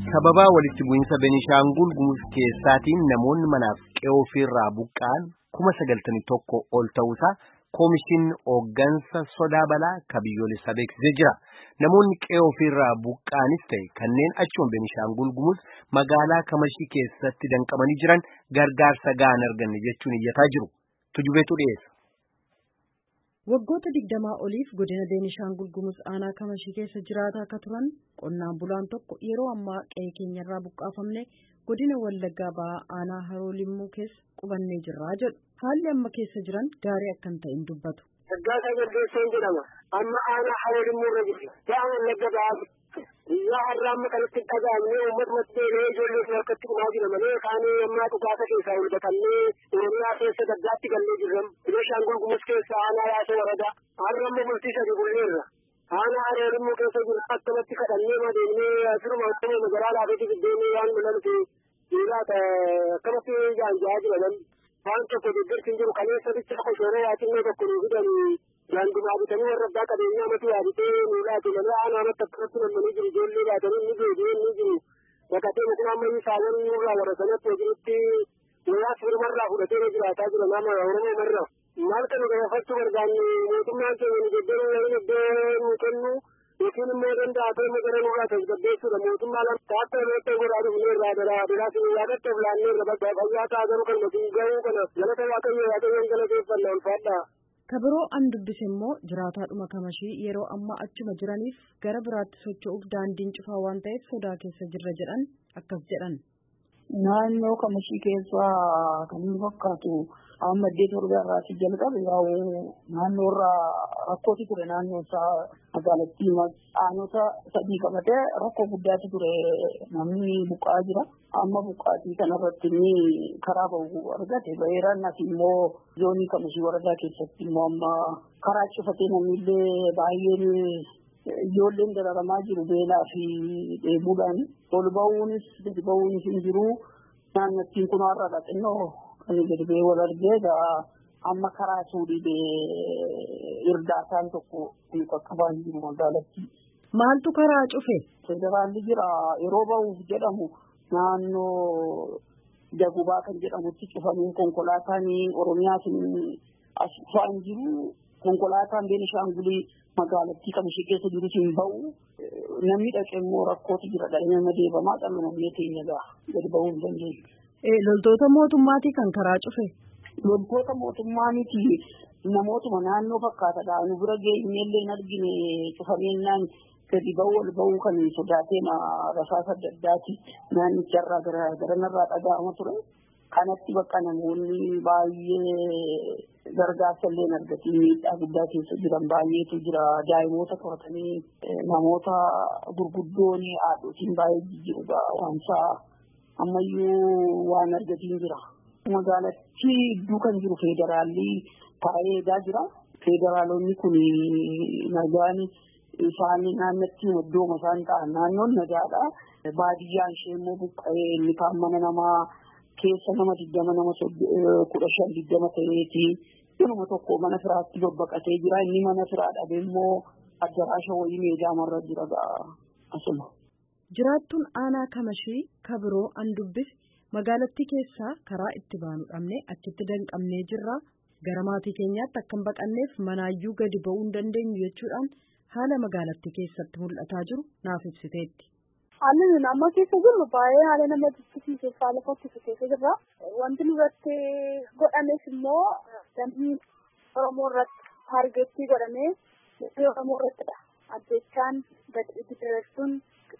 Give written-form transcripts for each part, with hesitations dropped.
Sababa walitti bu'iinsa Beenishaangul Gumuz keessaatiin namoonni manaaf qe'oo ofirraa buqqa'an 91,000 ol ta'uusaa Koomishinni hooggansa sodaa balaa kan biyyoolessaa beeksisee jira. Namoonni qe'oo ofirraa buqqa'anis ta'e kanneen achuma Beenishaangul Gumuz magaalaa Kamashii keessatti danqamanii jiran gargaarsa gahaan arganne jechuun iyyataa jiru. Tujubeetu dhiyeessa. Waggoota 20 oliif godina Beenishaangul Gumuz aanaa Kamashii keessa jiraataa akka turan qonnaan bulaan tokko yeroo ammaa qe'ee keenyarraa buqqaafamne godina Wallaggaa ba'aa aanaa Haroo Limmuu keessa qubannee jirra jedhu. Haalli amma keessa jiran gaarii akka hin ta'in dubbatu. Saggaasa Garbeessoon jedhama. Amma aanaa Haroo Limmuu irra jirra. Da'aa Wallagga ba'aa. Guyyaa har'aa amma kanatti dhagahamnee uummatatti deebi'ee ijoollee fi harkatti dhumaa jira malee kaanii ammaa dhugaasa keessaa ol baqannee Oromiyaa keessa gaddaatti gallee jirra. Beenishaangul Gumuz keessa aanaa Yaasoo waradaa. Har'a amma bultii sadii bulleerra. Aanaa Haroo Limmuu keessa jirra akkamatti kadhannee madeemnee asiruma akkuma magaalaa laafetti giddeenii waan mulalti dhiiraata akkamatti jaanjaa jira namni. Waan tokko deeggarsi hin jiru kaleessa bicha koshoroo yaacinnoo tokko nuu fidanii daandumaa bitanii warra abbaa qabeenyaa mati yaaditee nuu laatu malee aanaa amatti akkasatti nammanii jiru ijoollee baatanii ni deebi'ee ni jiru. Bakatee mukuma ammayyi saawwan nurraa warra sanatti hojiitti wayaas firmarraa fudhatee jiraataa jira nama Oromoo marra. Maal kan gaafachuu barbaanne mootummaan keenya nu deddeebiin waliin iddoo nuu kennu yookiin immoo danda'a ta'e magara nurraa tasgabbeessuudha. Mootummaa lama akka irratti godhaa dhufneerraa biraa sinuu yaadatti of laanneerra bakka fayyaa ta'aa garuu kan nuti gahuu kana galata waaqayyoon galateeffannaa ulfaadhaa. Kabiroo an dubbise immoo jiraataadhuma Kamashii yeroo ammaa achuma jiraniif gara biraatti socho'uuf daandiin cufaa waan ta'eef sodaa keessa jirra jedhan akkas jedhan. Naannoo Kamashii keessa kan inni fakkaatu amma 8 irraati jalqabe naannoo irraa rakkooti ture naannoo isaa magaalattii aanota 3 qabatee rakkoo guddaatu ture namni buqqaa jira. Amma buqqaatii kanarratti inni karaa bahu argate baheeraan as immoo zoonii Kamashii waradaa keessatti immoo amma karaa cufatee namnillee baay'een ijoolleen dararamaa jiru beelaa fi dheebuudhaan ol ba'uunis gadi ba'uunis hin jiru. Naannottiin kun har'a xinnoo kan gadi ba'ee wal argee amma karaa suudhii irdaataan tokko qaqqabaa hin jiru magaalattii. Maaltu karaa cufe? Federaalli jira yeroo ba'uuf jedhamu naannoo Dagubaa kan jedhamutti cufamee konkolaataan Oromiyaatiin as dhufaa hin jiru. Konkolaataan Beenishaangulii magaalattii Kamashii keessa jiru hin ba'u. Namni dhaqee immoo rakkootu jira dhalli nama deebamaa dhalli namni keenya gadi ba'uu hin dandeenye. Loltoota mootummaatii kan karaa cufe? Loltoota mootummaa miti namootuma naannoo fakkaatadha. Nu bira geenyellee hin argine cufameenyaan gadi ba'uu ol ba'uu kan sodaateen rasaasa adda addaati naannicharraa garanarraa dhaga'ama ture. Kanatti bakka namoonni baay'ee gargaarsa illee argatii miidhaa guddaa keessa jiran baay'eetu jira. Daa'imoota qabatanii namoota gurguddoon haadhotiin baay'ee jiru waansaa ammayyuu waan argatiin jira. Magaalattii iddoo kan jiru federaalli taa'ee eegaa jira. Federaalonni kun nagaan isaanii naannatti iddooma isaan ta'an naannoon nagaadha. Baadiyyaan ishee immoo buqqa'ee inni kaan mana namaa keessa nama 20 nama 15-20 ta'eeti nama tokko mana firaatti babbaqatee jira. Inni mana firaa dhabee immoo addaraasha wayii meedaamarra jira asuma. Jiraattuun aanaa Kamashii kabiroo an dubbise magaalattii keessaa karaa itti baanu dhabne achitti danqamnee jirra. Gara maatii keenyaatti akka hin baqanneef manaayyuu gadi ba'uu hin dandeenyu jechuudhaan haala magaalattii keessatti mul'ataa jiru naaf ibsiteetti. Haalli amma keessa jirru baay'ee haala nama jibbisiisuu haala fokkisu keessa jirra. Wanti nurratti godhames immoo dambii Oromoo irratti taargeettii godhamee Oromoo irrattidha. Ajjechaan gadi diriirsuun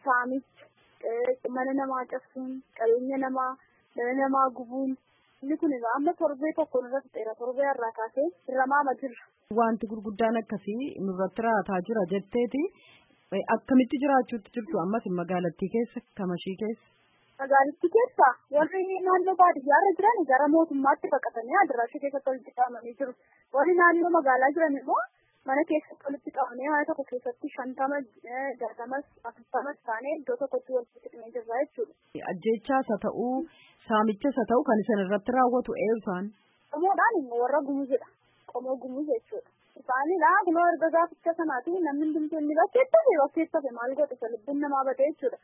saamicha mana namaa cabsuun qabeenya namaa gubuun inni kun amma torbee tokko nurratti ta'eera. Torbee irraa kaasee irramaama jirra. Wanti gurguddaan akkasii nurratti raataa jira jetteeti. Akkamitti jiraachuutti jirtu ammas magaalattii keessa Kamashii keessa? Magaalattii keessa warri naannoo baadiyyaarra jiran gara mootummaatti baqatanii adaraasha keessatti walitti qabamanii jiru. Warri naannoo magaalaa jiran immoo mana keessatti walitti qabamee mana tokko keessatti 50, 60, 40 taanee iddoo tokkotti walitti hidhamee jirra jechuudha. Ajjechaas haa ta'uu saamichas haa ta'uu kan isaan irratti raawwatu eebsaan? Qomoodhaan immoo warra gumuzidha. Qomoo gumuz jechuudha. Isaanidha kunoo erga gaaficha sanaatiin namni hundumtuu inni bakkeettafe maal godhe lubbuun namaa bade jechuudha.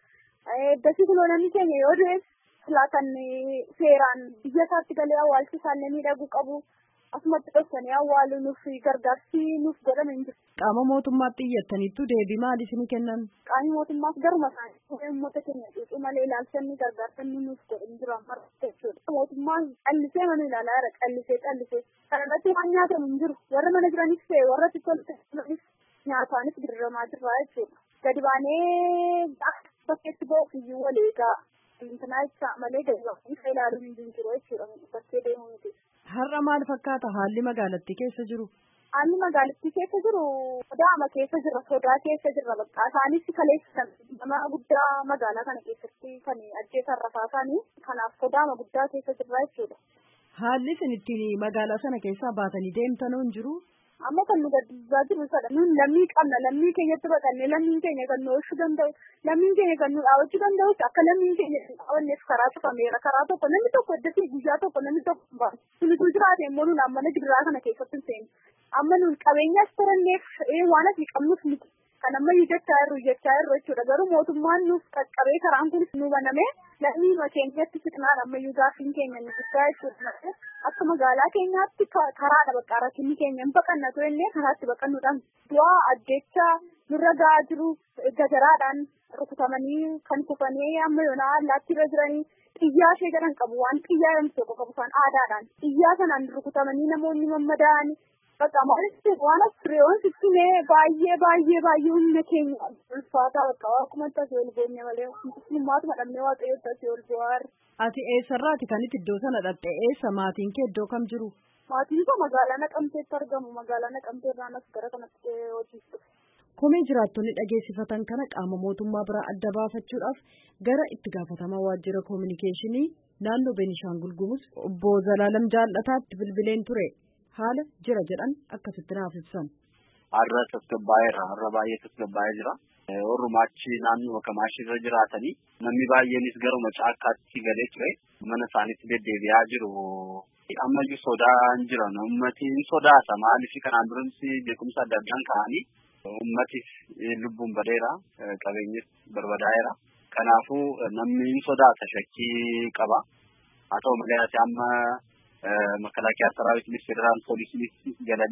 Dasi kun namni keenya yoo du'e laatan seeraan biyya isaatti galee awwaalchi isaallee miidhaguu qabu. Asumatti dhoksanii awwaaluu nuuf gargaarsi nuuf godhame hin jiru. Qaama mootummaatti iyyattaniittu deebii maal isinii kennan? Qaamni mootummaas garuma isaanii uummata keenya dhiisu malee ilaalchanni gargaarsanni nuuf godhe hin jiru amma jechuudha. Mootummaan callisee mana ilaalaa jira callisee. Kana irratti waan nyaatamu hin jiru. Warra mana jiranis ta'e warra xixiqqoonis nyaataanis dirramaa jirra jechuudha. Gadi baanee bakkeetti ba'uuf iyyuu wal eegaa. Intanaa ibsaa malee gadi baanee isa ilaaluun hin jiru jechuudha. Bakkee deemuu miti. Har'a maal fakkaata haalli magaalattii keessa jiru? Haalli magaalattii keessa jiru sodaama keessa jirra, sodaa keessa jirra bakka. Isaanis kaleessan nama guddaa magaalaa kana keessatti kan ajjeesan rasaasaanii kanaaf sodaama guddaa keessa jirra jechuudha. Haalli isin ittiin magaalaa sana keessaa baatanii deemtanuu hin jiru? Amma kan nu gaddisaa jiru sadha. Nun lammii qabna, lammii keenyatti baqannee lammiin keenya kan nu oolchuu danda'u, lammiin keenya kan nu dhaawachuu danda'u akka lammiin keenya hin dhaawwanneef karaa cufameera. Karaa tokko namni tokko iddatti guyyaa tokko namni tokko hin baatu. Sunituu jiraate immoo nun amma gidiraa kana keessatti hin seenu. Amma nun qabeenyaas taranneef waan asii qabnuuf miti. Kan amma jechaa jirru jechuudha. Garuu mootummaan nuuf qaqqabee karaan kunis nu banamee lammii keenyatti siqnaan ammayyuu gaaffiin keenya nu guddaa jechuudha. Akka magaalaa keenyaatti karaadha bakka rakkinni keenya hin baqannatu jennee karaatti baqannuudhaan du'aa ajjechaa nurra ga'aa jiru gajaraadhaan rukutamanii kan kufanii amma yoonaa allaatti irra jiranii xiyyaa ishee gadan qabu waan xiyyaa jedhamtu tokko qabu isaan aadaadhaan xiyyaa sanaan rukutamanii namoonni mammadaa'anii bakka maalitti waan asirreewwan sittinee baay'ee humna keenya ulfaataa bakka akkuma tasee ol boonye malee muslimmaatuma dhabnee waaqayyo tasee ol bu'aarra. Ati eessarraati kan itti iddoo sana dhaqxe eessa maatiin kee iddoo kam jiru? Maatiin koo magaalaa Naqamteetti argamu. Magaalaa Naqamtee irraa as gara kanatti hojiisu. Komee jiraattonni dhageessifatan kana qaama mootummaa biraa adda baafachuudhaaf gara itti gaafatamaa waajjira koominikeeshinii naannoo Beenishaangul Gumuz obbo Zalaalam Jaallataatti bilbileen ture. Haala jira jedhan akkasitti naaf ibsan. Har'a tasgabbaa'eera. Har'a baay'ee tasgabbaa'ee jira. Orrumaachi naannoo Kamaashii irra jiraatanii namni baay'eenis garuma caakkaatti galee ture. Mana isaaniitti deddeebi'aa jiru. Ammayyuu sodaan jira. Uummatiin sodaata. Maaliif kanaan duratti beekumsa adda addaan ka'anii uummatis lubbuun badeera. Qabeenyis barbadaa'eera. Kanaafuu namni sodaata shakkii qaba. Haa ta'u malee ati amma መከላከያ ሰራዊት ፌደራል ፖሊስ ገለሊ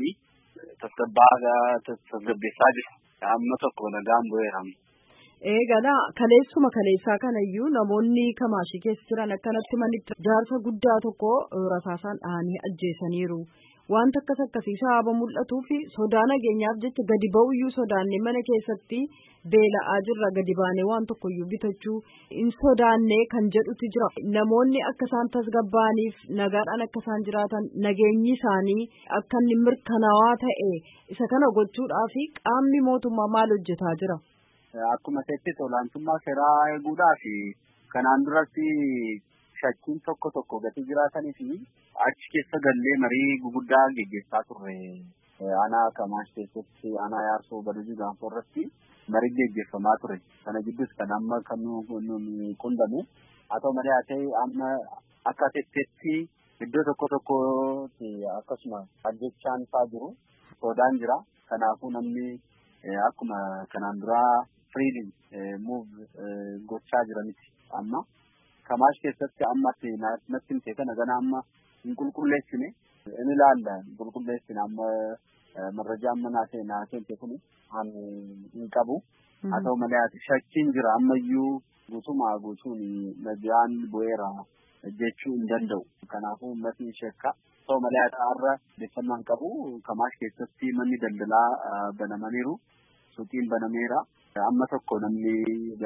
tasgabbeessaa jiru. Amma tokko nagaan bu'eeramu. Eegala kaleessaa kanayyuu namoonni Kamaashii keessa jiran akkanatti manitti jaarsa guddaa tokko rasaasaan dhahanii ajjeesaniiru. Wanta akkasii sababa mul'atuu fi sodaa nageenyaaf jecha gadi ba'uyyuu sodaannee mana keessatti beela'aa jirra gadi baanee waan tokkoyyuu bitachuu hin sodaannee kan jedhutu jira. Namoonni akka isaan tasgabbaa'aniif nagaadhaan akka isaan jiraatan nageenyi isaanii akka inni mirkanaawaa ta'e isa kana gochuudhaaf qaamni mootummaa maal hojjetaa jira? Akkuma ta'etti olaantummaa seeraa eeguudhaaf kanaan duratti shakkiin tokko gati jiraatanii fi achi keessa gallee marii guguddaa geggeessaa turre. Aanaa Kamaash keessatti aanaa Yaarsoo Badujii Gaanfoo irratti marii geggeeffamaa ture. Kana gidduus kan amma kan nu qundame haa ta'u malee haa ta'e amma akka ta'etti iddoo tokkotti akkasuma ajjechaan isaa jiru sodaan jira. Kanaafuu namni akkuma kanaan duraa freedom move gochaa jiraniti amma. Kamaash keessatti ammatti natti himte kana gana amma hin qulqulleessine in ilaalla qulqulleessine amma marrajaa amma naasee kun hin qabu. Haa ta'u malee shakkiin jira ammayyuu guutuun nagaan bu'eera jechuu hin danda'u. Kanaafuu uummatni shakka. Haa ta'u malee har'a deeffannaan qabu Kamaash keessatti manni daldalaa banamaniiru. Suuqiin banameera. Amma tokko namni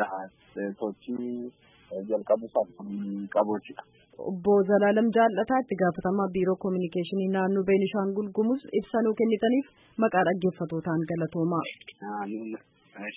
sochii jalqabuusaaf qabu jechuudha. Obbo Zalaalam Jallataa itti gaafatamaa biiroo koominikeeshinii naannoo Beenishaangul Gumuz ibsa nuu kennitaniif maqaa dhaggeeffatootaan galatoomaa.